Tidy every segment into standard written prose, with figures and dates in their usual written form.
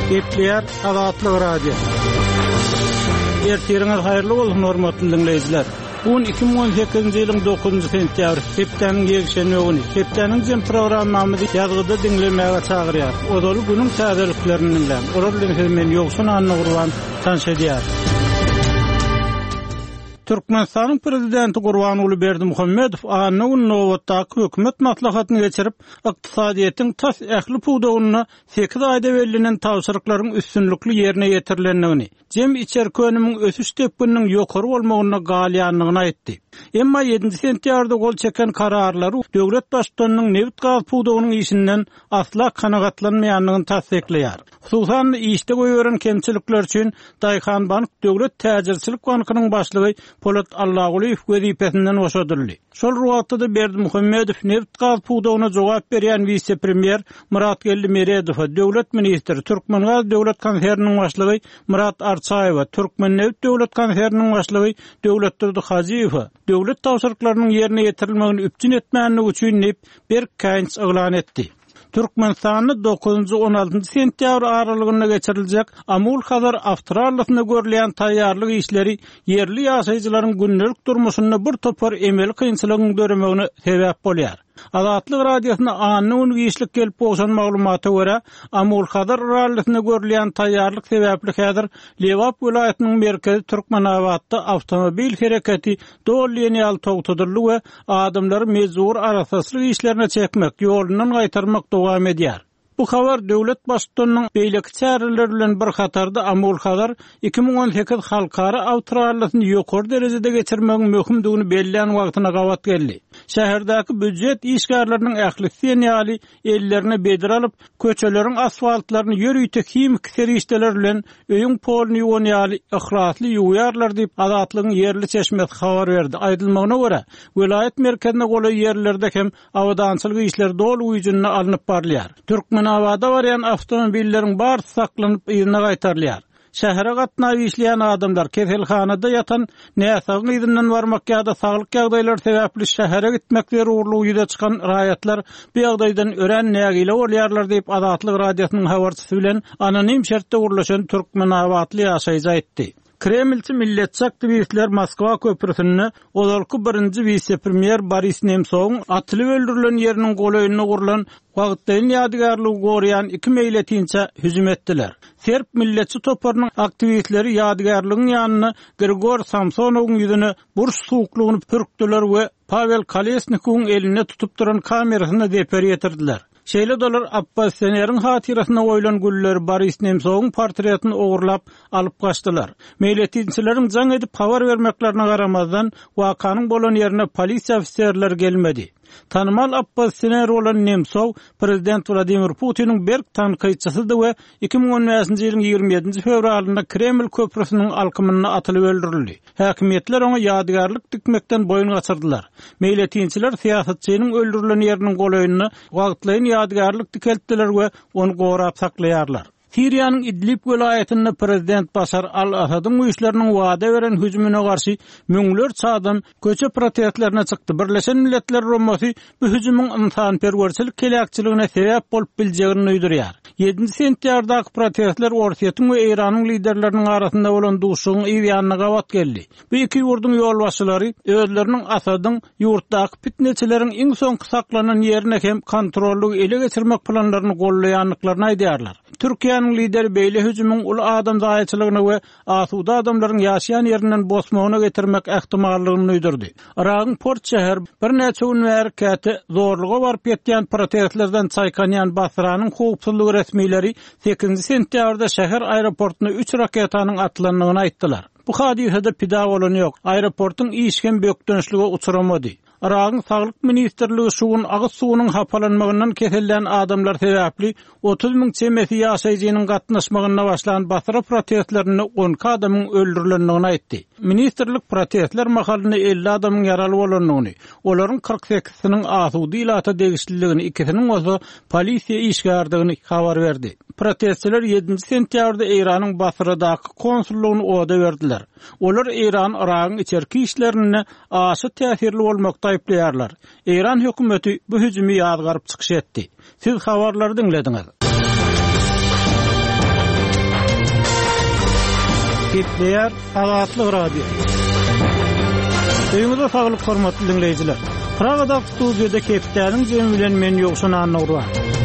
Gepleyer Azatlyk Radio. Ertiriniz hayırlı bolsun hormatly dinleyijiler. Bu 2018-nji ýylyň 9-njy sentýabr, hepdeniň ýekşenme güni. Hepdeniň jem programmamyzy ýazgyda dinlemäge çagyrýar. Odaly günüň täzeliklerini dinlän. Olar bilen men ýoksun anny gurban tanşedýär. Türkmenistanyň prezidenti Gurbanuly Berdimuhammedow anyň nowatdaky hökümet maslahatyny geçirip, ykdysadyýetyň tas ähli puwdagyny 8 aýda berlenen tawşyryklaryň üstünlikli ýerine ýetirilendigini, jem içerkönümiň ösüş tepkiniň ýokary bolmagyna galýanlygyny aýtdy. Emma 7 sentýarda gol çeken kararlary döwlet başçysynyň neft gaz puwdagynyň işinden asla kanagatlanmaýanlygyny tasdikleýär. Hususan işde goýuran kemçilikler üçin Daýhan Bank Döwlet Täjirçilik Bankynyň başlygy Polat Allaguliýew wezipesinden oşadyldy. Şol ruwatda Berdimuhammedow neft gaz puwdagyna jogap berýän vice-premier Murat Gellimeredow, döwlet ministri Türkmengaz döwlet konserniň başlygy Murat Arçaýew, Türkmenneft döwlet konserniň başlygy Döwletdirdi Hajiýew döwlet tawşyryklarynyň ýerine ýetirilmegini üpjün etmänligi üçin bir kaýynç eglan etdi. Türkmenistanyň 9-16 sentýabr aralygynda geçiriljek Amul Hazar Awstraliýasyna görülen taýýarlyk işleri yerli ýaşaýjylaryň gündelik durmuşyny bir topar emel kynçylygyny görmegine sebäp bolýar. Azatlyk radiosyna anyň güýçlik gelip bolşan maglumata görä, Amul Hazar aralygynda görülen taýýarlyk sebäpli häzir Lewap welaýatynyň merkezi Türkmenawatda awtomobil hereketi dolýanyal togtudyrly we adamlary mezur arasyslyk işlerine çekmek, ýolundan gaýtarmak dowam edýär. Bu habar döwlet başçysynyň beýleki çäreleri bilen bir hatarda Amul Hazar 2018 halkara Awstraliýasyny ýokary derejede geçirmegi möhümdigini belleýän wagtyna gawat geldi. Şäherdäki büdjet işgärleriniň ählisi ýaly ellerine bedir alyp, köçeleriň asfaltlaryny ýörüýte kimik serişdeler bilen öýüň poluny ýuwany ihlasly ýuwýarlar diýip Azatlygyň yerli çeşmesi habar berdi. Aýdylmagyna görä, welaýet merkezine goly ýerlerde hem awadançylyk işleri dolu uýjunna alınıp barlýar. Türkmenawada barýan awtomobilleriň barçy saklanyp ýerine gaýtarylýar. Şähere gatnaýyp işleýän adamlar keselhanada ýatan näsagyň izinden barmak ýa-da saglyk ýagdaýlary sebäpli şähere gitmekleri uğurlugy ýüze çykan raýatlar bu ýagdaýdan ören nägile bolýarlar diýip Azatlyk radiosynyň habarçysy bilen anonim şertde gurulşan Türkmenawatly ýaşaýjy aýtdy. Kremlçi milletçi aktivistler Moskva köprüsini olarky birinji vice-premier Boris Nemtsowyň atylyp öldürilen ýeriniň goýunyna gurulan wagtdaýyn ýadygarlygy goraýan 2 meýletinçe hüjüm etdiler. Serb milletçi toparynyň aktivistleri ýadygarlygyň ýanyna Grigor Samsonowyň ýüzüne burç suwuklugyny pürkdiler we Pavel Kolesnikowyň eline tutup duran kamerasyna deper ýetirdiler. Şeýle dolar Abbasiyanyň hatyrasyna goýulan gülleri Boris Nemtsowyň portretini ogurlap alyp gaçdylar. Meýletinçileriň jaň edip habar bermeklerine garamazdan wakanyň bolan ýerine polisiýa ofisiýerleri gelmedi. Tanımal Abbasiyanýar bolan Nemtsow prezident Vladimir Putiniň berk tanqyçysydy we 2017-nji ýylyň 27-nji fevralynda Kreml köprüsiniň alkymyna atylyp öldürildi. Häkimetler oňa ýadygarlyk dikmekden boyun gaçyrdylar. Meýletinçiler siýasatçynyň öldürilen ýeriniň goýunyna wagtlaýyn ýadygarlyk dikeltdiler we onu gorap saklaýarlar. Siriýanyň Idlib welaýetinde prezident Başar al-Asadyň güýçleriniň wada beren hüjümine garşy müňlerçe adam köçe protestlerine çykdy. Birleşen Milletler Romasy bu hüjümüň insanperwerçilik kelekçiligine sebäp bolup biljegini öýdürýär. 7 sentýardaky protestler Orsiýetiň we Iranyň liderleriniň arasynda bolan duşugyň ýanyna gawat geldi. Bu iki ýurduň ýolbaşçylary özleriniň Asadyň ýurtdaky fitneçileriň iň soňky saklanan ýerine hem kontrolly ele geçirmek planlaryny gollaýanlyklaryny aýdýarlar. Türkiýanyň lideri beýle hüjümüň ul adam daýaçylygyny we asuda adamlaryň ýaşaýan ýerinden bosmagyna getirmek ähtimallygyny öýdürdi. Iragyň Port şäher bir näçe gün merkezi zorluga baryp ýetýän protestlerden çaýkanýan Basranyň howpsuzlyk resmiýleri 8 sentýarda şäher aeroportuna 3 raketanyň atlandygyny aýtdylar. Bu hadisede pida bolan ýok. Aeroportyň işgen bökdönüşlige uçuramady. Iragyň Saglyk Ministrligi şuwun agyz suwunyň hapalanmagynyň keselden adamlar sebäpli 30 000 çemesi ýaşaýjynyň gatnaşmagyna başlanan Basra protestlerini 10 adamyň öldürilendigini aýtdy. Ministrlik protestler mahalyny 50 adamyň ýaraly bolandygyny, olaryň 48-siniň asudy ilata degişliligini, ikisiniň bolsa polisiýa işgärdigini habar berdi. Protestçiler 7 sentýarda Iranyň Basradaky konsullugyny oda berdiler. Olar Iran Iragyň içerki işlerine aşy täsirli bolmakda aýplaýarlar. Iran hökümeti bu hüjümi ýazgaryp çykyş etdi. Siz habarlary dinlediňiz. Gepleýär Azatlyk radio. Öýüňizde saglyk hormatly dinleýijiler. Pragada studiýada Keptäniň jemi bilen men ýokşan anawra.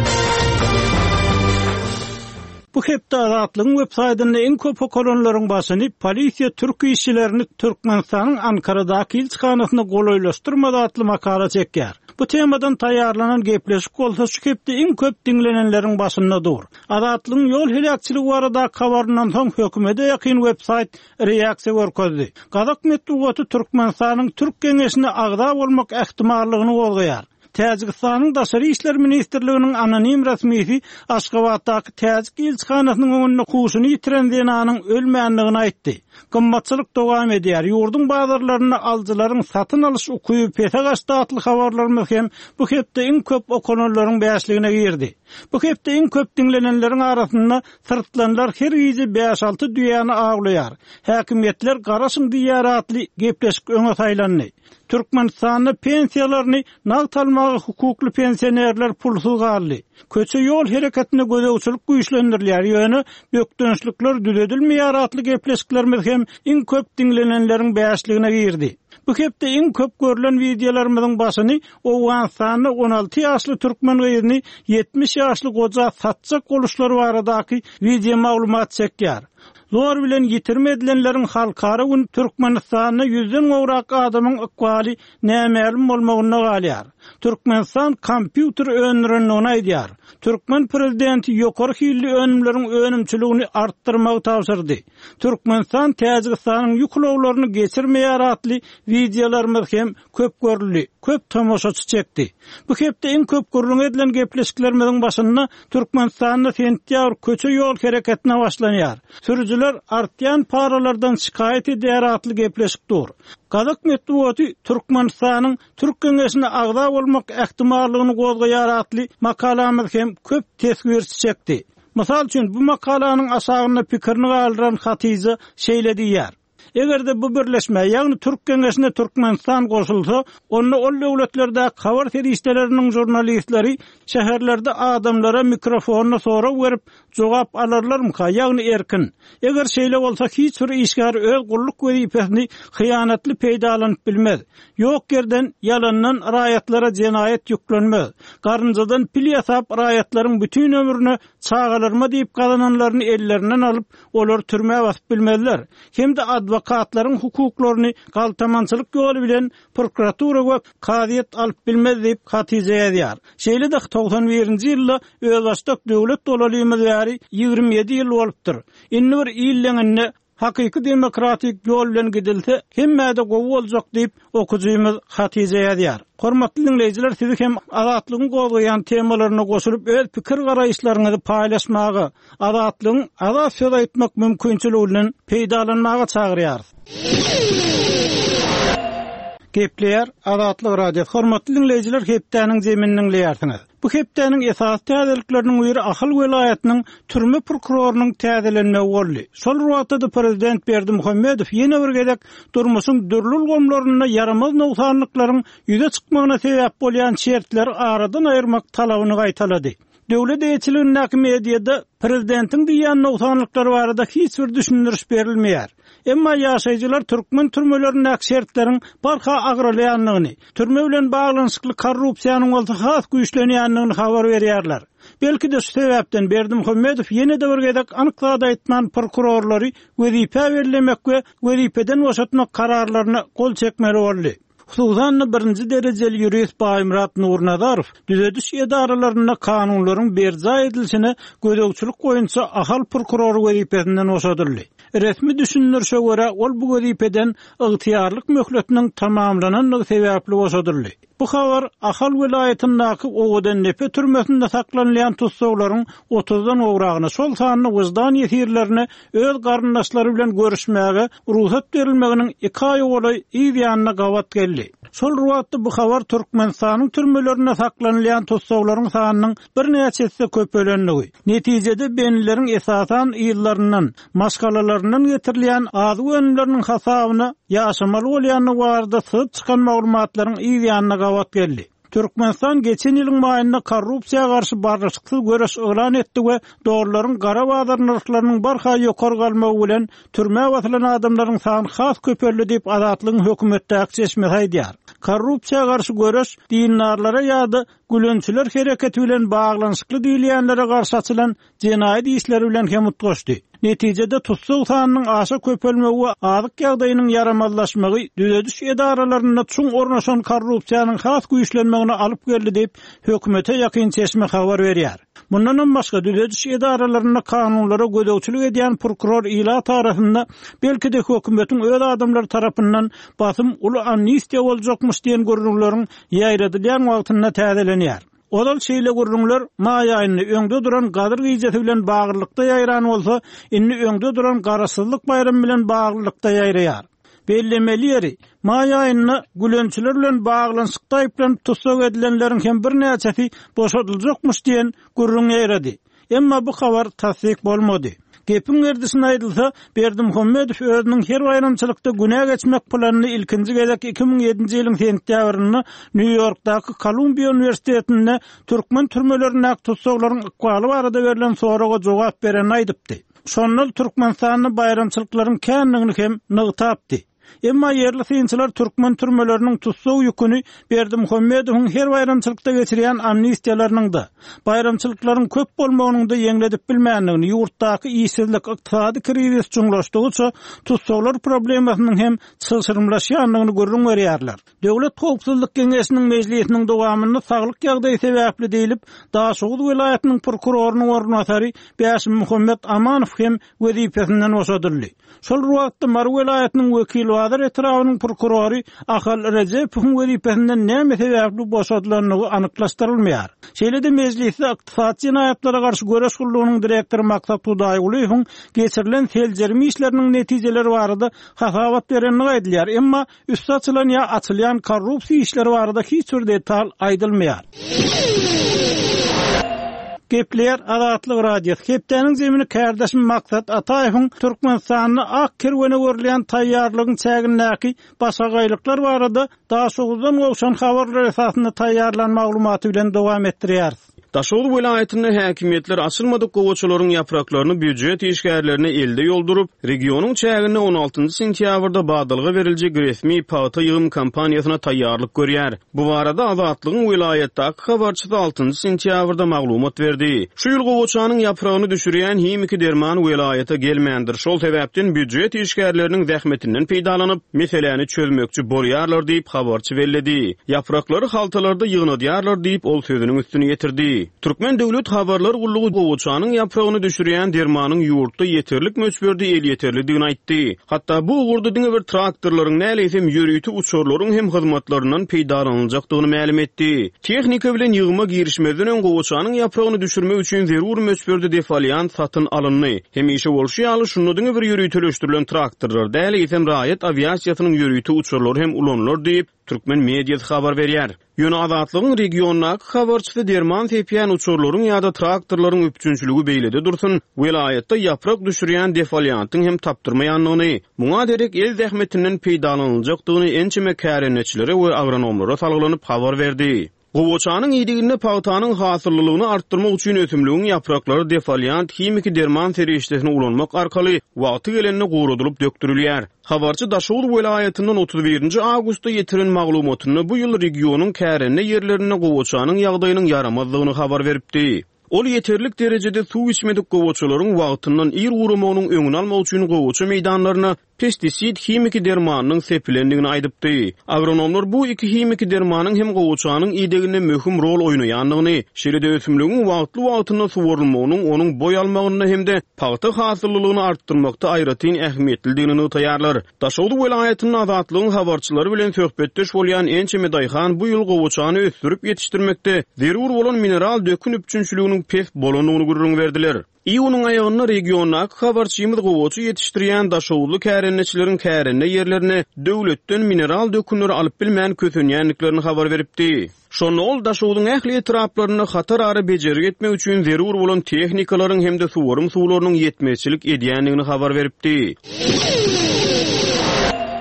Bu hepde Azatlygyň websaýtynda en köp okolonlaryň başyny polisiýa türk işçilerini Türkmenistanyň Ankaradaky ilçikanasyna golaýlaşdyrmada atly makala çekýär. Bu temadan taýýarlanan gepleşik bolsa şu hepde en köp dinlenenleriň başynda dur. Azatlygyň ýol helakçyligi barada kabaryndan soň hökümete ýakyn websaýt reaksiýa görkezdi. Gazak medeniýeti Türkmenistanyň Türk geňeşine agda bolmak ähtimallygyny bolgaýar. Täjikistanyň Daşary işler ministrliginiň anonim resmisi Aşgabatdaky Täjik ilçikanasynyň öňünde kuşuny ýitiren denanyň ölmänligini aýtdy. Gymmatçylyk dowam edýär. Ýurdun bazarlaryna aljylaryň satyn alyş ukyby petagaçda atly habarlarymyz hem bu hepde en köp okunanlaryň bäşligine girdi. Bu hepde en köp dinlenenleriň arasynda sırtlanlar her ýyzy 5-6 düýäni aglaýar. Häkimetler garaşyň diýär atly gepleşik öňe taýlandy. Türkmenistanyň pensiýalaryny nagtalmagy hukukly pensionerler pulsuz galdy. Köçe ýol hereketine gözegçilik güýçlendirilýär. Ýöne bökdönçlikler düzedilmeýär atly gepleşiklerimiz hem en köp dinlenenleriň bäşligine girdi. Bu hepde en köp görülen videolarymyzyň başyny Owganstanyň 16 ýaşly türkmen gyzyny 70 ýaşly goja satjak boluşlary baradaky video maglumat çekýär. Zor bilen yitirme edilenlerin halkara gün Türkmenistanyna 100den gowrak adamyň ykbaly nämelim bolmagyna galýar. Türkmenistan kompýuter önürini onaýdýar. Türkmen prezidenti ýokary hilli önümleriň önümçiligini artdyrmagy tapşyrdy. Türkmenistan Täjikistanyň ýuklawlaryny geçirmeýär atly videolarymyz hem köp görüldi, köp tamaşaçy çekdi. Bu hepde en köp görülen edilen gepleşiklerimiziň başynda Türkmenistanyň sentýabr köçe ýol hereketine başlanýar. Sürücüler artyan paralardan şikayet edýär atly gepleşikdir. Gazak medeniýeti Türkmenistanyň Türk geňeşine agda bolmak ähtimallygyny gozgaýar atly makalamyz hem köp tesgirçi çekdi. Mysal üçin bu makalanyň aşagyna pikirini galdyran Hatice şeýle diýär. Egerde bu birleşme ýagny Türk geňeşine Türkmenistan goşulsa, onu ol döwletlerde habar ferişteleriniň jurnalistleri şäherlerde adamlara mikrofonu sora berip jogap alarlarmy? Ýagny erkin. Eger şeýle bolsa hiç bir işgär öz gulluk wezipesini hyýanatly peýdalanyp bilmez. Ýok yerden yalandan raýatlara jenayet ýüklenmez. Garynjadan pil ýasap raýatlaryň bütün ömrüni çağalarma diýip galananlaryny ellerinden alyp olar türmäge basyp bilmezler. Hem de adwokatlaryň hukuklaryny galtamançylyk ýoly bilen prokuratura we kadyet alyp bilmez diýip Hatice ýazýar. Şeýle de 91-nji ýylda özbaşdak döwlet dolalymyz ýary 27 ýyl bolupdyr. Indi bir ýyllygyny hakyky demokratik ýol bilen gidilse hemme de gowy boljak diýip okujymyz Hatice ýazýar. Hormatly dinleýijiler, sizi hem azatlygyň gozgaýan temalaryna goşulyp öz pikir garaýşlaryňyzy paýlaşmagy, azatlygyň azat söz aýtmak mümkinçiligi bilen peýdalanmagy çagyrýar. Gepleýär Azatlyk radio. Hormatly dinleýijiler, hepdäniň jemini dinleýärsiňiz. Bu hepdäniň esas täzelikleriniň biri Ahal welaýatynyň türme prokurorunyň täzelenmegi boldy. Şol wagtda prezident Berdimuhammedow ýene bir gezek durmuşyň dürlül gomlaryna yaramaz nowsanlyklaryň ýüze çykmagyna sebäp bolýan şertleri aradan aýyrmak talabyny gaýtalady. Döwlet eýçiliginiň mediada prezidentiň diýen nowsanlyklary barada hiç bir düşündiriş berilmeýär. Emma ýaşaýjylar türkmen türmeleriniň şertleriň barha agralýanlygyny, türme bilen baglanyşykly korrupsiýanyň bolsa has güýçlenýänligini habar berýärler. Belki de şu sebäpden Berdimuhammedow ýene de bir gezek anyklada aýtman prokurorlary wezipe berilemek we wezipeden boşatmak kararlaryna gol çekmeli boldy. Hususan birinji derejeli ýurist Baýmurat Nurnadarow düzediş edaralaryna kanunlaryň berza edilişine gözegçilik goýunça ahal prokuroru wezipesinden boşadyldy. Resmi düşünürse göre ol bu wezipeden ygtyýarlyk möhletiniň tamamlananyny sebäpli boşadyldy. Bu habar Ahal welaýatyndaky Owadan Nepe türmesinde saklanýan tutsaglaryň 30dan gowragyna, şol sanyny wyzdan ýetirlerini öz garyndaşlary bilen görüşmäge ruhsat berilmeginiň 2 aý boly ýa-da gawat geldi. Şol ruhatda bu habar Türkmenistanyň türmelerine saklanýan tutsaglaryň sanynyň bir näçesi köpelenligi. Netijede benleriň esasan ýyllaryndan, maskalalaryndan getirilýän az önümleriniň hasabyna ýaşamaly bolýanyny barada syp çykan maglumatlaryň ýa-da gawat geldi. Türkmenistan geçen ýylyň maýynda korrupsiýaga garşy bardyşyksy göreş elan etdi we dogrullaryň gara bazarlarynyň barha ýokary galmagy bilen türme watylan adamlaryň sany has köpeldi diýip adatlygyň hökümetde çeşme haýdýar. Korrupsiýaga garşy göreş dinarlara ýa-da gülünçüler hereketi bilen baglanyşykly diýilýänlere garşy açylan jenaýat işleri bilen hem utgaşdy. Netijede tutsuk sanynyň aşa köpelmegi we azyk ýagdaýynyň yaramazlaşmagy düzediş edaralaryna çuň ornaşan korrupsiýanyň has güýçlenmegine alyp geldi diýip hökümete ýakyn çeşme habar berýär. Bundan başga düzediş edaralaryna kanunlara gödökçilik edýän prokuror ila tarapynda belki de hökümetiň öz adamlary tarapyndan basym uly amnistiýa boljakmyş diýen görnüşleriň ýaýradylýan wagtynda täzelenýär. Odal şeýle görnüşler maý aýyny öňde duran gadyr gyjety bilen bagyrlykda ýaýran bolsa, inni öňde duran garasyzlyk bayramy bilen bagyrlykda ýaýraýar. Bellemeli ýeri maý aýyny gülünçüler bilen baglanyşykda aýplanyp tutsak edilenleriň hem bir näçesi boşadyljakmyş diýen görnüş ýaýrady. Emma bu habar tasdik bolmady. Gepin gerdisine aýdylsa, Berdimuhammedow özüniň her baýramçylykda günä geçmek planyny ilkinji gezek 2007-nji ýylyň sentýabrynda New Yorkdaky Columbia Universitetinde türkmen türmelerine tutsaklaryň ykbaly barada berilen soraga jogap beren aýdypdy. Şonul Türkmenistanyň baýramçylyklaryň känligini hem nygtapdy. Emma yerli synçylar türkmen türmeleriniň tutsaw ýüküni Berdimuhammedowyň her baýramçylykda geçirýän amnistiýalarynyň da, baýramçylyklaryň köp bolmagynyň da ýeňledip bilmänligini, ýurtdaky işsizlik, ykdysady krizis çuňlaşdygyça tutsawlar problemasynyň hem çylşyrmlaşýanlygyny görüň berýärler. Döwlet Howpsuzlyk Geňeşiniň mejlisiniň dowamynda saglyk ýagdaýy sebäpli diýilip, Daşoğuz welaýatynyň prokurorunyň ornatary Bäşim Muhammed Amanow hem wezipesinden boşadyldy. Şol wagtda Mar welaýatynyň wekili Wazir etrawynyň prokurory Ahal Rejepowyň wezipesinden näme sebäpli boşadylanlygy anyklaşdyrylmaýar. Şeýle-de mejlisde ykdysat jenaýatlary garşy göreş gullugynyň direktory Maksat Hudaýgulyň geçirilen seljermi işleriniň netijeleri barada hasabat berenligi aýdylýar, emma üst açylan ýa açylýan korrupsiýa işleri barada hiç bir detal aýdylmaýar. Gepler Adatlyk radio. Hepdeniň zemini kärdeşim Maksat Ataýewiň Türkmenistanyny ak kerwene görülýän taýýarlygyň çägindäki başga gaýlyklar barada Daşoğuzdan gowşan habarlar esasynda taýýarlan maglumaty bilen dowam etdirýär. Daşoğuz welaýatyny häkimetler açylmadyk gowaçylaryň ýapraklaryny büdjet işgärlerine elde ýoldurup, regionyň çägine 16-njy sentýabrda badalga beriljek resmi paýta ýyğım kampaniýasyna taýýarlyk görýär. Bu barada Azatlygyň welaýatdaky habarçysy 6-njy sentýabrda maglumat berdi. Şu ýyl gowaçanyň ýapragyny düşürýän himiki derman welaýata gelmändir. Şol sebäpden büdjet işgärleriniň zähmetinden peýdalanyp, meseleni çözmekçi bolýarlar diýip habarçy belledi. Ýapraklary haltalarda ýygnadýarlar diýip ol sözüniň üstüne ýetirdi. Türkmen Döwlet Habarlar Gullugy gowaçanyň ýapragyny düşürýän dermanyň ýurtda ýeterlik möçberde el ýeterligini aýtdy. Hatda bu ugurda diňe bir traktorlaryň näleýsem ýürüýti uçurlaryň hem hyzmatlarynyň peýdalanyljakdygyny ma'lum etdi. Tehnika bilen ýygyma girişmezden gowaçanyň ýapragyny düşürmek üçin zerur möçberde defaliýan satyn alyndy. Hem işe bolşýaly şunu diňe bir ýürüýteleşdirilen traktorlar näleýsem raýat aviasiýasynyň ýürüýti uçurlary hem ulanlar diýip Türkmen mediýasy habar berýär. Ýöne Azatlygyň regionaky habarçysy derman sepýän uçurlaryň ýa-da traktorlaryň öpçünçüligi beýlede dursun, welaýatda ýaprak düşürýän defaliýantyň hem tapdyrmaýanlygyny, muňa derek el zähmetinden peýdalanyljakdygyny ençeme kärenetçilere we agronomlara salgylanyp habar berdi. Gowaçanyň ýediginde paýtanyň hasyllygyny artdyrmak üçin ötümlügiň ýapraklary defaliýant himiki derman serişdesine ulanmak arkaly wagty gelende gowradylyp döktürilýär. Habarçy Daşoğuz welaýatynyň 31-nji awgustda ýetiren maglumatyny bu ýyl regionyň kärenne ýerlerine gowaçanyň ýagdaýynyň yaramazlygyny habar beripdi. Ol yeterlik derecede su içmedik gowaçylaryň wagtyndan ir uramagynyň öňüni almak üçin gowaçy meýdanlaryna pestisid himiki dermanynyň sepilendigini aýdypdy. Agronomlar bu iki himiki dermanyň hem gowaçanyň ýediginde möhüm rol oýnaýanlygyny, şeýle-de ösümlügiň wagtly-wagtynda suwarylmagynyň onuň boy almagyny hem-de paýta hasyllygyny artdyrmakda aýratyn ähmiýetliligini taýýarlar. Daşoğuz welaýatynyň Azatlygyň habarçylary bilen söhbetdeş bolýan Ençeme Daýhan bu ýyl gowaçany ösdürip ýetişdirmekde zerur bolan mineral dökün üpçünçüliginiň pes bolanyny görüň berdiler. Ýygynyň aýagyna regionaky habarçymyz gowaçy ýetişdirýän Daşoğuzly kärenneçileriň kärenne ýerlerine döwletden mineral dökünleri alyp bilmän kösenýänliklerini habar beripdi. Şonu ol Daşoğuzyň ähli etraplaryny hatar ary bejerip etmek üçin zerur bolan tehnikalaryň hem-de suwarym suwlarynyň ýetmezçilik edýänligini habar beripdi.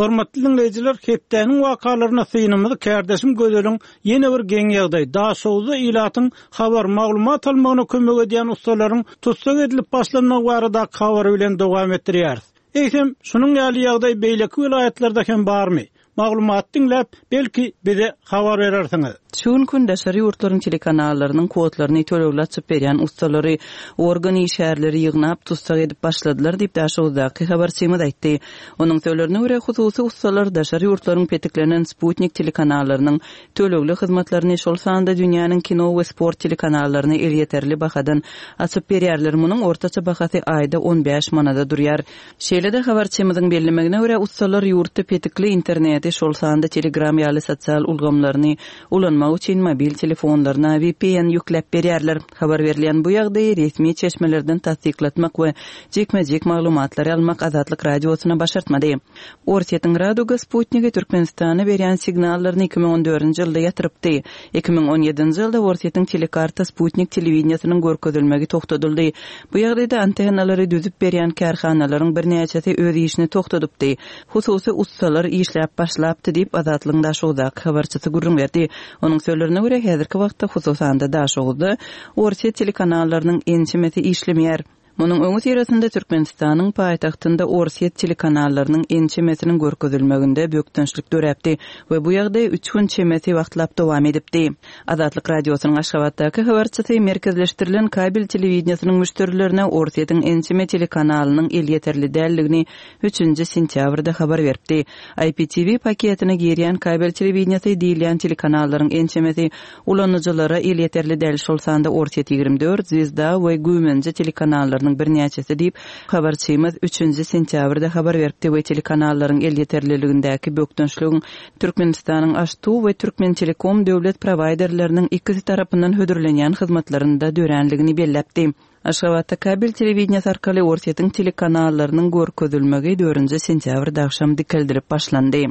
Hormatly dinleyijiler, hepdäniň wakalaryna synymyzy kärdeşim Gözelin ýene bir geň ýagdaý daşowda ilatyň habar maglumat almagyna kömek edýän ustalaryň tutsak edilip başlanmak barada habar bilen dowam etdirýär. Eýsem, şunuň ýaly ýagdaý beýleki vilayatlarda hem barmy? Maglumat dinläp, belki bize habar berersiňiz. Şuň gün daşary ýurtlaryň telekanallarynyň kodlaryny tölegläçip berýän ustalary organ işärleri ýygnap tutsak edip başladylar diýip daşawdaky habarçymyz aýtdy. Onuň sözlerine görä hususy ustalar daşary ýurtlaryň petiklenen Sputnik telekanallarynyň tölegli hyzmatlaryny şol sanda dünýäniň kino we sport telekanallaryny el ýeterli bahadan açyp berýärler. Munyň ortaça bahasy aýda 15 manada durýar. Şeýle-de habarçymyzyň bellemegine görä ustalar ýurtda petikli interneti şol sanda Telegram ýaly sosial ulgamlaryny ulanmak üçin mobil telefonlaryna VPN ýükläp berýärler. Habar berilýän bu ýagdaý resmi çeşmelerden tasdiklatmak we jekme-jek maglumatlary almak Azatlyk radiosyna başartmady. Orsetň radioga Sputnik'e Türkmenistana berýän signallaryny 2014-nji ýylda ýatyrypdy. 2017-nji ýylda Orsetň telekarta Sputnik telewizionasynyň görkezilmegi toktatyldy. Bu ýagdaýda antennalary düzüp berýän kärhanalaryň birnäçesi öz işini toktadypdy. Hususy ustalar işläp başlapdy diýip Azatlyň daşawdaky habarçysy gurrun berdi. Onuň sözlerine görä häzirki wagtda hususanda daşawda Orset telekanallarynyň ençemeti işlemýär. Munyň öňü tirasynda Türkmenistanyň paýtagtynda Orset telekanallarynyň ençemesiniň görkezilmeginde bökdünçlik döräpdi we bu ýagdaý 3 gün çemeti wagtlap dowam edipdi. Azatlyk radiosynyň Aşgabatdaky habarçysy merkezleşdirilen kabel telewizionasynyň müşterilerine Orsetň ençeme telekanalynyň el ýeterli dälligini 3-nji sentýabrda habar berdi. IPTV paketine girýän kabel telewizionasy diýilýän telekanallaryň ençemesi ulanıcılara el ýeterli däl şolsanda Orset 24, Zvezda we Gümenji telekanallarynyň birnäçesi diýip habarçymyz 3-nji sentýabrda habar berdi we telekanallaryň el ýeterliligindäki bökdünçligiň Türkmenistanyň Aştu we Türkmen Telekom döwlet providerleriniň ikisi tarapyndan hödürlenýän hyzmatlarynda döränligini belläpdi. Aşgabatda kabel telewizionasyny arkaly Orsetň telekanallarynyň görkezilmegi 4-nji sentýabrda akşam dikeldirip başlandy.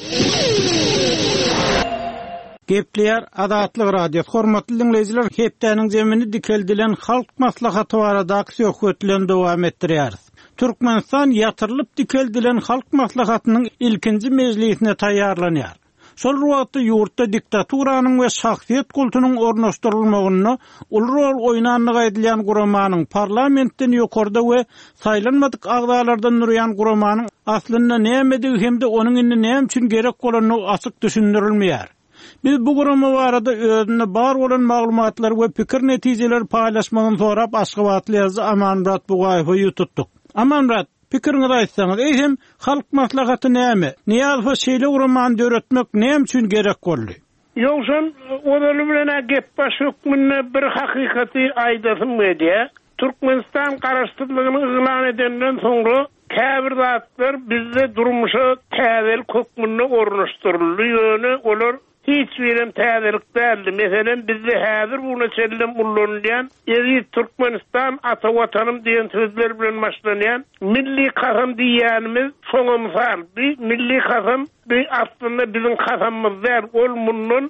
Gepleýär Azatlyk radio hormatly dinleyijiler, hepdäniň zemini dikeldilen halk maslahaty baradaky söhbetlerini dowam etdirýär. Türkmenistan ýatyrylyp dikeldilen halk maslahatynyň ilkinji mejlisine taýýarlanýar. Şol wagtda ýurtda diktaturanyň we şahsiýet kultunyň ornaşdyrylmagyna ul rol oýnanlyk edilýän guramanyň parlamentden ýokarda we saýlanmadyk agdalardan nurýan guramanyň aslynda nämedir hemde onuň indi näme üçin gerek bolanyny açyk düşündirilmeýär. Biz bu gurama barada özüne bar bolan maglumatlar we pikir netijeleri paýlaşmagyny sorap Aşgabatly ýazgy Amanmurat Bugaýewy ýututdyk. Amanmurat, pikiriňizi aýtsaňyz, eýsem halk maslahaty näme? Niýe şeýle guramany döretmek näme üçin gerek boldy? Ýoksa onuň bilen gep baş hökmüne bir hakykaty aýdasym diýe. Türkmenistan garaşdyrlygyny ýylan edenden soňra käbir zatlar bizde durmuşa täzel hökmüne ornaşdyryldy ýöne olar hiç birim täzelik däldi. Meselen bizde häzir buna çellem ullanýan eri Türkmenistan ata watanym diýen sözler bilen başlanýan milli kasam diýänimiz şoňa mysal. Milli kasam aslında bizim kasamymyz der. Ol mundan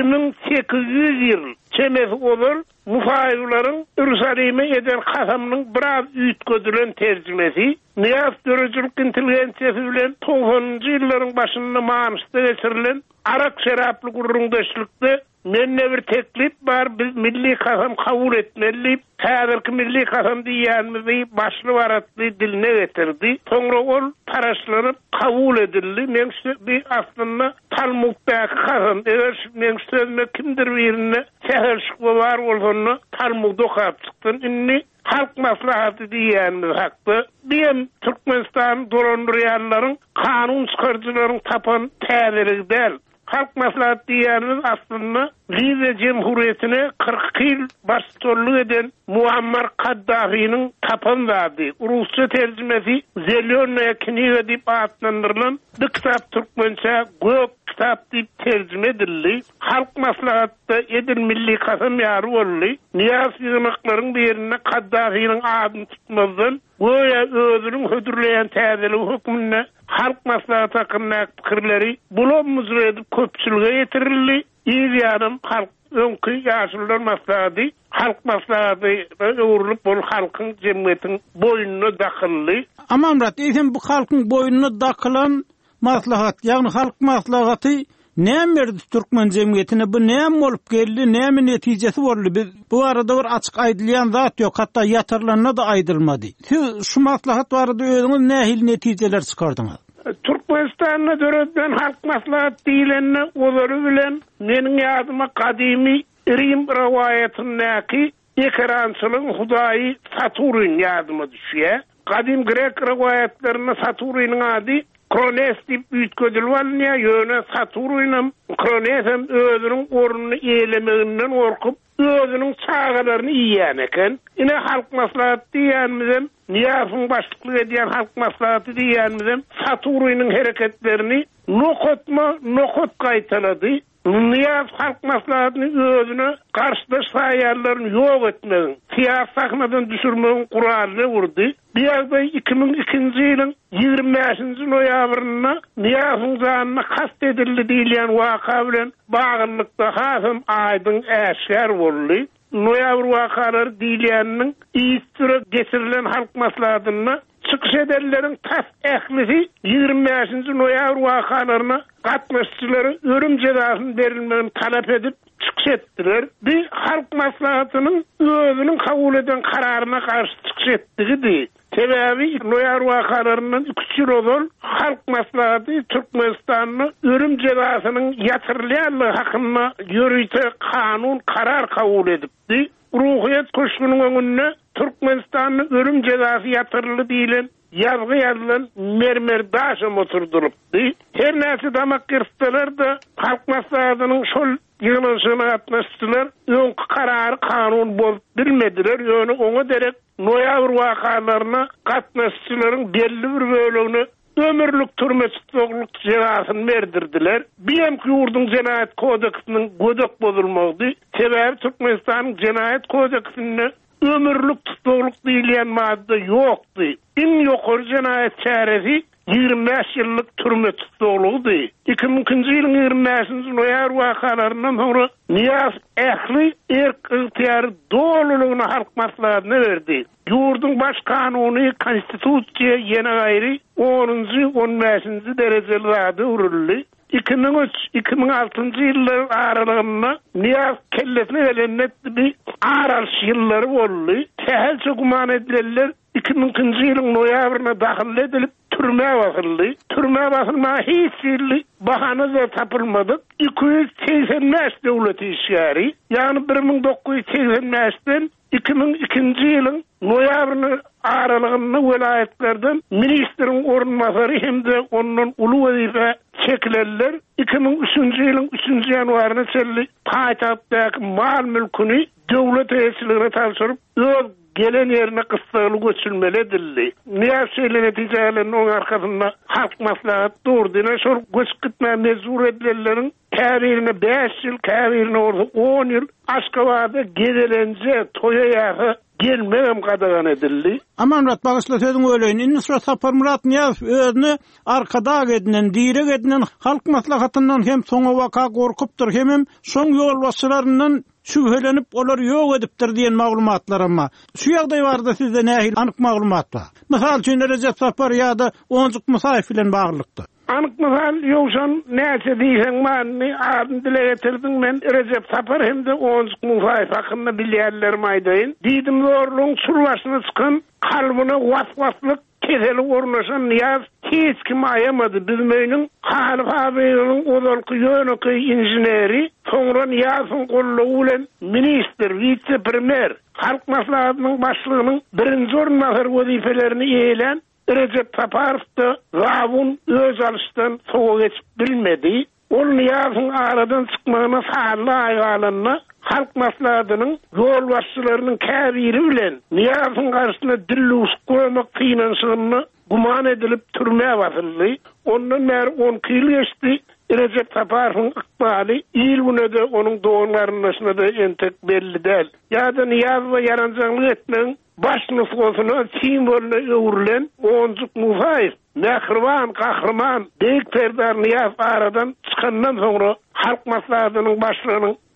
2800 ýyl çemesi olur. Mufaýylaryň Ýerusalim'e eden kasamynyň biraz üýtgedilen terjimesi. Niyaz dörüjülük intelligensiyasi bilen 90-njy ýyllaryň başynda manysda geçirilen Arap şeraply gurrundaşlykda menne bir teklip bar, biz milli kasam kabul etmeli. Häzirki milli kasam diýänimizi başly baratly diline getirdi. Soňra ol paraşlanyp kabul edildi. Men bir aslynda Talmuddaky kasam, eger men sözüme kimdir birine şäherşik bar bolsa Talmudda okap çykdym. Inni halk maslahaty diýänimiz hakda. Beýem Türkmenistan dolandyrýanlaryň kanun çykarjylaryň tapan täzeligi däl. Halk maslahaty diýänimiz aslynda Libiýa Jemhuriýetine 40 ýyl başçylyk eden Muammar Kaddafi'niň tapan zady. Rusça terjimesi Zelёная kniga diýip atlandyrylan bu kitap türkmençe gök kitap diýip terjime edildi. Halk maslahatda edil milli kasam ýary boldy. Niýas ýygnaklaryň birine Kaddafi'niň adyny tutmazdan goýa özüniň hödürleýän täzelik hökmüne halk maslahaty hakynda pikirleri bulanmyzy edip köpçülüge ýetirildi. İýärem halk öňkü ýaşylar maslahaty, halk maslahaty öwrülip bol halkyň jemgyýetiň boýnuna dakylly. Amanmurat, eýsem bu halkyň boýnuna dakylan maslahat, ýagny halk maslahaty näme berdi türkmen jemgyýetine, bu näme bolup geldi, näme netijesi boldy? Biz bu arada bir açyk aýdylýan zat ýok, hatda ýatyrlarına da aýdylmady. Siz şu maslahat barada özüňiz nähil netijeler çykardyňyz? Türkmenistan'da döröden halk maslahat diýilende olary bilen meniň ýadyma kadymy Rim rewayetindäki ekrançylyň Hudaýy Saturn ýadyma düşýär. Kadim Grek rewayetlerinde Saturn'yň ady Kronos diýip büýtgedilýär. Ýöne Saturn'ym Kronos'ym özüniň ornuny eýlemeginden gorkup özüniň çağalaryny ýýän eken. Ine halk maslahaty diýänmizem, Niyazın başlyk edýän halk maslahaty diýänmizem Saturn'yň hereketlerini nokot gaýtalady. Niyaz halk maslahatyny özüne karşıdaş saýarlaryny ýok etmegi, siyasi sahnadan düşürmegi guralyny urdy. Biýagda 2002-nji ýylyň 25-nji noýabryna Niyazyň janyna kast edildi diýilen waka bilen baglanlykda hasam aýdyň äşgär boldy. Noýabr wakalary diýileniň ýitire geçirilen halk maslahatyna çıkış edenlerin tas ählisi 25-nji noýabr wakalaryna gatnaşçylary ölüm jazasyny berilmegini talap edip çıkış etdiler. Bir halk maslahatynyň özüniň kabul eden kararyna karşı çıkış etdigi. Sebebi noýabr wakalarynyň 2 ýyl ozal halk maslahaty Türkmenistanyň ölüm jazasynyň ýatyrylýanlygy hakyna ýörüýte kanun karar kabul edipdi. Ruhiyet koşgunyň öňünde Türkmenistanyň ölüm jazasy ýatyrly diýilen ýazgy ýazylan mermer daşam oturdurypdy. Her näse damak kirsteler de halk maslahatynyň şol ýygynyşyna gatnaşdylar. Öňkü karary kanun bolup bilmediler. Ýöne oňa derek noýabr wakalaryna gatnaşçylaryň belli bir bölegini ömürlük türme tutukluk jazasyny berdirdiler. Biýemki ýurdun Jenaýat kodeksiniň gödek bozulmagy sebäbi Türkmenistanyň Jenaýat kodeksinde ömürlük tutukluk diýilen madda ýokdy. Iň ýokary jenaýat çäresi 25 ýyllyk türme tutuklugdy. 2000-nji ýylyň 25-nji noýabr wakalaryndan soňra Niyaz ähli ýygytyar dolulugyny halk maslahatyna berdi. Ýurdun baş kanuny konstitusiýa ýene gaýry 10-njy 15-nji derejeli zady urildi. 2003-2006-njy ýyllar aralygynda Niyaz kellesine gelenetdi bir aralyş ýyllary boldy. Täze guman edilenler 2000-nji ýylyň noýabryna dahyl edilip türme basyldy. Türme basylma hiç ýyly bahana da tapylmady. 285 döwlet işgäri, ýani 1985-den 2002-nji ýylyň noýabryny aralygynda welayetlerden ministriň ornmasary hemde onuň uly wezife çekilenler 2003-nji ýylyň 3-nji ýanwaryna çelli paýtagatdaky mal mülküni döwlet eýetçiligine tapşyryp öz gelen yerine kıssalı göçülmeli edildi. Niyazçıyla neticelerinin onun arkasında halk maslahat durduğuna şol göç gitmeye mecbur edilenlerin kâbirine 5 yıl, kâbirine orada 10 yıl Aşkabada gedelence toya yağı gelmem qadağan edildi. Aman Murat bağışla sözün öleyin. İnnisra Sapar Murat Niyaz özünü arkada gedinen, direk edinen halk maslahatından hem soňa vaka gorkupdur hem soň yol başçılarından şüphelenip olar ýok edipdir diýen maglumatlar ama şu ýagdaý barada sizde nähil anyk maglumat bar? Mysal üçin Recep Sapar ýa-da Onjuk Musaýew bilen baglykdy. Anyk mysal ýoksan näçe diýsen many adyny dile getirdiň men Recep Sapar hemde Onjuk Musaýew hakynda bilýärlerim aýdyn. Diýdim zorluň surwaşyna çykan kalbyna waswaslyk keseli ornaşan Niyaz hiç kim ayamadı. Bizmeynin Halif abiýanyň ozalky ýöneki injineri, soňra Niyaz'ın gollugy bilen minister, vice-premier, halk maslahatynyň başlygynyň birinji ornmasary wezifelerini eýlen Recep Saparov'da Ravun öz alışdan soňa geçip bilmedi. Ol Niyaz'ın aradan çykmagyna sağly aýgalyna halk maslahatynyň ýol başçylarynyň käbiri bilen Niyaz'ın garşyna dillus goýmak finansyny guman edilip türme basyldy. Ondan bäri 10 ýyl geçdi. Recep Saparowyň ykbaly ýyl günede onuň doğumlaryna da entek belli däl. Ýa-da Niyaz we yaranjaglyk etmeň baş nüfusyna simboluna öwrilen Onjuk Musaýew, Nähirwan, Gahrman, Beýik Perdar Niyaz aradan çykandan soňra halk maslahatynyň başlygynyň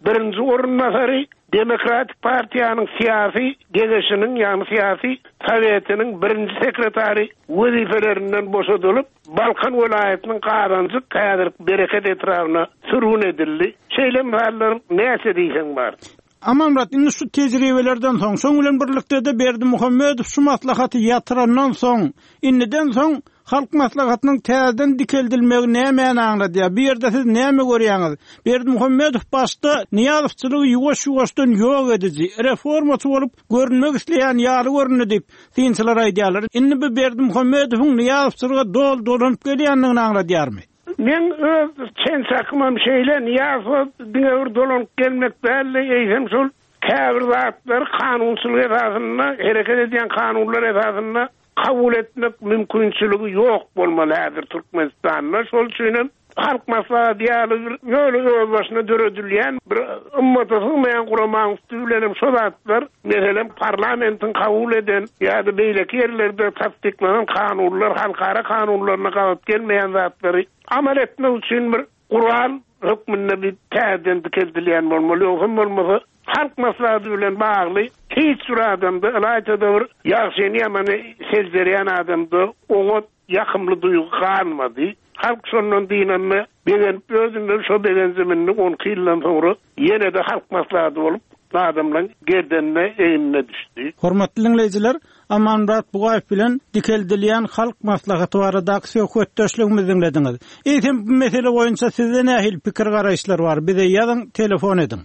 birinci orunmasary Demokratik Partiýanyň siyasi gegesiniň ýani siyasi soветiniň birinci sekretary wezifelerinden boşadylyp Balkan welaýatynyň gadanjyk kädirk bereket etrawyna sürgün edildi. Şeýle mahallar näse diýsen bar. Aman indi şu tejribelerden soň şoň bilen birlikde de Berdimuhammedow şu maslahaty ýatyrandan soň, inniden soň halk maslahatynyň täzeden dikeldilmegi näme aňlady ýa bir ýerde siz näme görýäňiz? Berdimuhammedow başda niýazçylygy ýuwaş-ýuwaşdan ýok edici, reformaçy bolup görünmek isleýän ýaly görünýär diýip synçylar aýdýarlar. Indi bu Berdimuhammedowyň niýazçylyga dol-dolanyp gelýändigini aňladýarmy? Men öz çensakmam şeýle niýazat diňe dolanyp gelmek belli eýsem şol käbir zatlar kanunçylyk esasyna hereket edýän kanunlar esasyna kabul etmek mümkinçiligi ýok bolmalydyr Türkmenistanda. Şol üçin halk maslahaty ýöle öz başyna döredilýän bir ümmaty sığmaýan guramaň üstülenim şol zatlar meselem parlamentin kabul eden ýa-da beýleki ýerlerde tasdiklanan kanunlar halkara kanunlaryna gabat gelmeýän zatlary amal etmek üçin bir Kur'an hükmünde bir täzeden dikildilýän bolmaly. Bolmasa halk maslahaty bilen bagly hiç bir adamda alaýda bir ýaxşy ýamany seljerýän adamda oňa ýakymly duýgu galmady. Halk şondan diýnende begen özünden şo begen zeminni 10 ýyldan soňra ýene de halk maslahaty bolup adamlaryň gerdenine eýinine düşdi. Hormatly dinleýijiler, Amanrat Bugaýew bilen dikeldilýän halk maslahaty barada söhbetdeşligimizi dinlediňiz. Eýsem bu mesele boýunça sizde nähil pikir garaýşlar bar? Bize ýazyň, telefon ediň.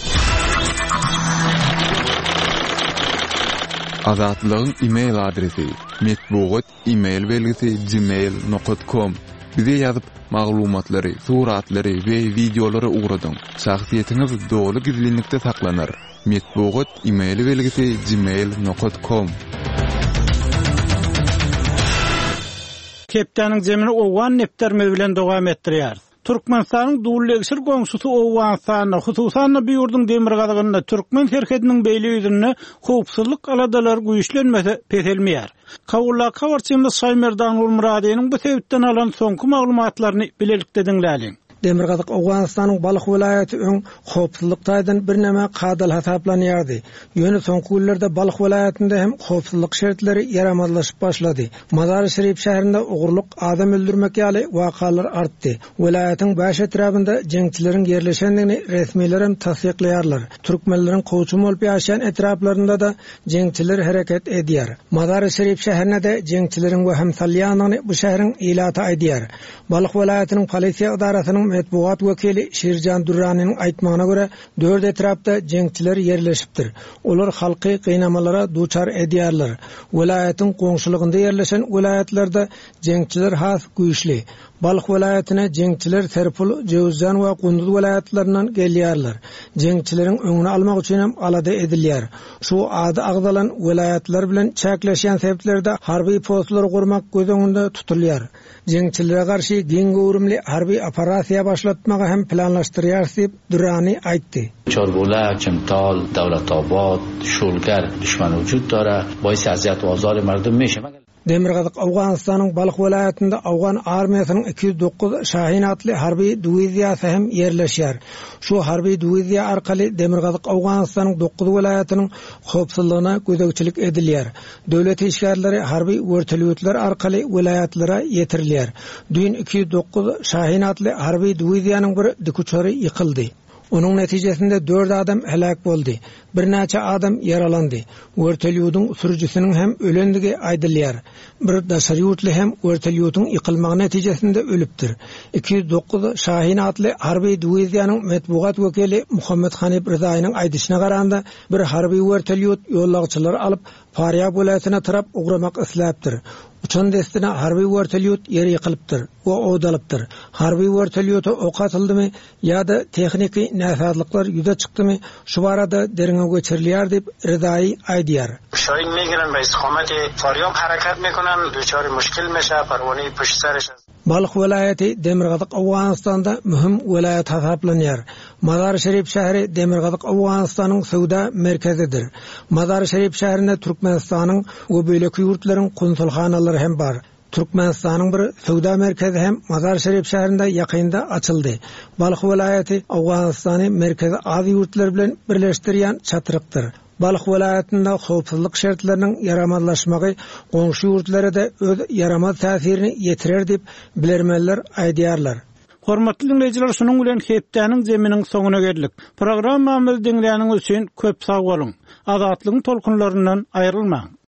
Azatlygyň e-mail adresi metbugat e-mail belgisi gmail.com. Bize ýazyp maglumatlary, suratlary we videolary ugradyň. Şahsiýetiňiz dolu gizlilikde saklanır. Metbugat e-mail belgisi gmail.com. Kepdanyň jemini owan nepterme bilen dowam etdirýär. Türkmenistanyň dowletçilik goňşusy owan sany hususan bir ýurdun demirgalygyna türkmen herketiniň beýle ýüzüne howpsuzlyk aladalar güýçlenmese peselmeýär. Kawulla kawarçymyz Saýmerdan Ulmuradynyň bu sebäpden alan soňky maglumatlaryny bilelikde diňläliň. Demirgazyk Awganistanyň Balyk welaýaty öň howpsuzlyk taýdan bir näme gadal hasaplanýardy. Ýöne soňky günlerde Balyk welaýatynda hem howpsuzlyk şertleri ýaramazlaşyp başlady. Mazar Şerif şäherinde ogurlyk, adam öldürmek ýaly wakalar artdy. Welaýatyň baş etrapynda jeňçileriň ýerleşendigini resmiýler hem tasdikleýärler. Türkmenleriň goýçum bolup ýaşaýan etraplarynda da jeňçiler hereket edýär. Mazar Şerif şäherinde de jeňçileriň we hemsalýanyny bu şäheriň ilaty aýdýar. Balyk welaýatynyň polisiýa idarasynyň Metbuat wekili Şirjan Durranyň aýtmagyna görä 4 etrapda jeňçiler ýerleşipdir. Olar halky gynamalara duçar edýärler. Welaýatyň goňşulygynda ýerleşen welaýatlarda jeňçiler has güýçli. Balyk welaýatyna jeňçiler Serpul, Jewzjan we Gunduz welaýatlaryndan gelýärler. Jeňçileriň öňüni almak üçin hem alada edilýär. Şu ady agdalan welaýatlar bilen çäkleşýän sebeplerde harby postlar gurmak göz öňünde tutulýar. Jeňçilere garşy giň gowrumly harby operasiýa başlatmagy hem planlaşdyrýar diýip Durrany aýtdy. Çorbola, Çimtal, Dawlatobad, Şulgar düşman wujud dara, boýsy aziyat we azary merdum meşe. Demirgazyk Awganistanyň Balyk welaýatynda Awgan armiýasynyň 209 Şahin atly harby diwiziýasy hem ýerleşýär. Şu harby diwiziýa arkaly Demirgazyk Awganistanyň 9 welaýatynyň howpsuzlygyna gözegçilik edilýär. Döwlet işgärleri harby wörtelýetler arkaly welaýatlara ýetirilýär. Dün 209 Şahin atly harby diwiziýanyň bir dikuçary ýykyldy. Onun netijesinde 4 adam helak boldy. Bir näçe adam yaralandy. Wörtelýüdiň sürüjüsiniň hem ölendigi aýdylýar. Bir daşary ýurtly hem wörtelýüdiň ýykylmagy netijesinde ölüpdir. 209 Şahin atly harby diwiziýanyň metbuat wekili Muhammed Hanip Rızaýynyň aýdyşyna garanda bir harby wörtelýüt ýollagçylar alyp Faryab welaýatyna tarap ugramak isläpdir. Uçan destine harbi wörtelýüt ýeri ýykylypdyr we odalypdyr. Harbi wörtelýüte ok atyldymy ýa-da techniki näsazlyklar ýüze çykdymy şu barada derine geçirilýär diýip Rızaý aýdýar. Şahin megiren we istiqamati Faryab harakat mekunan duçary müşkil meşe parwany püşt sarış. Balyk welaýaty Demirgazyk Awganistanda mühim welaýat hasaplanýar. Mazar Şerif şäheri Demirgazyk Awganistanyň sowda merkezidir. Mazar Şerif şäherinde Türkmenistanyň we beýleki ýurtlaryň konsulxanalary hem bar. Türkmenistan'ın bir Söwda merkezi hem Mazar Şerif şäherinde ýakynda açyldy. Balyk welaýaty Awganystany merkezi ady ýurtlar bilen birleşdirýän çatyrykdyr. Balyk welaýatynda howpsuzlyk şertleriniň yaramazlaşmagy goňşy ýurtlara da öz yaramaz täsirini ýetirer dip bilermenler aýdýarlar. Hormatly dinleyijiler, şunun bilen hepdäniň zeminiň soňuna geldik. Programmamy dinleýäniňiz üçin köp sag bolun. Azatlygyň tolkunlaryndan aýrylmaň.